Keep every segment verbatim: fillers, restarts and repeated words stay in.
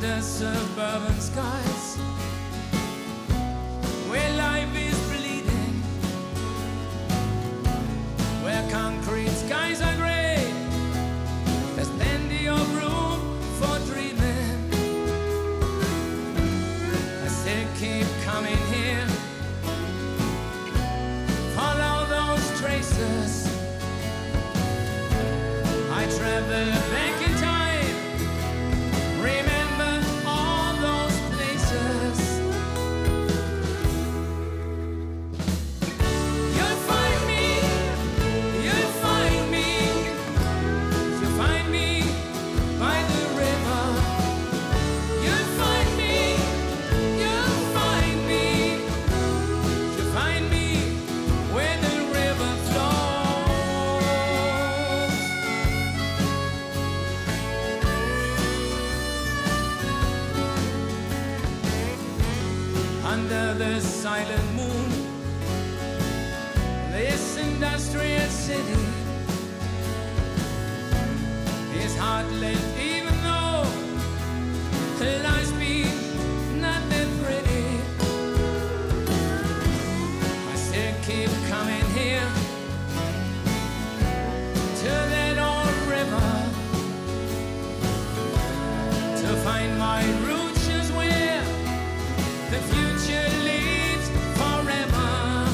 under suburban skies, where life is bleeding, where concrete skies are gray. There's plenty of room for dreaming. I still keep coming here, follow those traces. I travel back in time, remember all those places. You'll find me, you'll find me, you'll find me by the river. You'll find me, you'll find me, you'll find me where the river flows. Under the silent moon, this industrial city is hardly, even though life's been not that pretty. I still keep coming here to that old river to find my roots is where the future leads forever.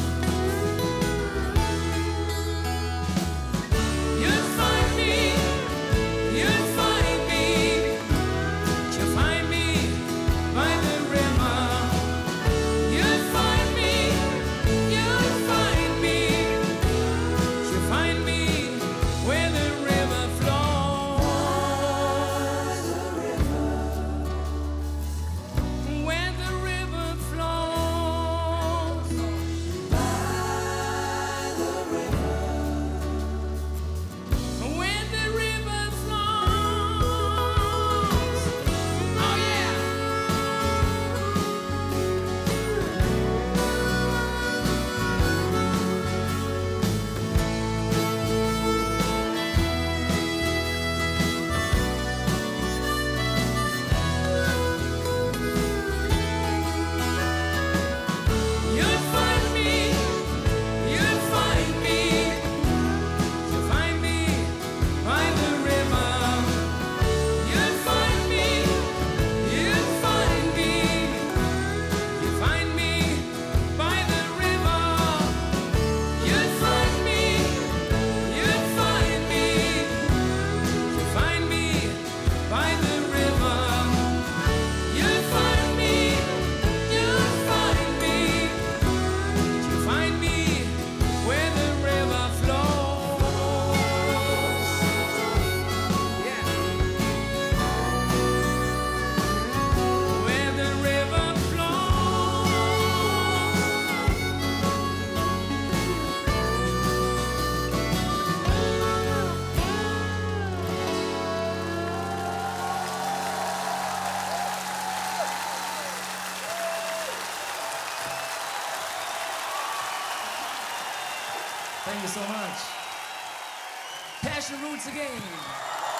You'll find me, you'll find me, you'll find me by the river. You'll find me, you'll find me, you'll find me where the river flows. Where the river flows. Where the river flows. Oh yeah. You'll find me, you'll find me, you'll find me by the river. You'll find me, you'll find me, you'll find me by the river. You'll find me, you'll find me, you'll find me by the river. You'll find me, you'll find me, you'll find me where the river flows. Yeah. Where the river Thank you so much. Passion Roots again.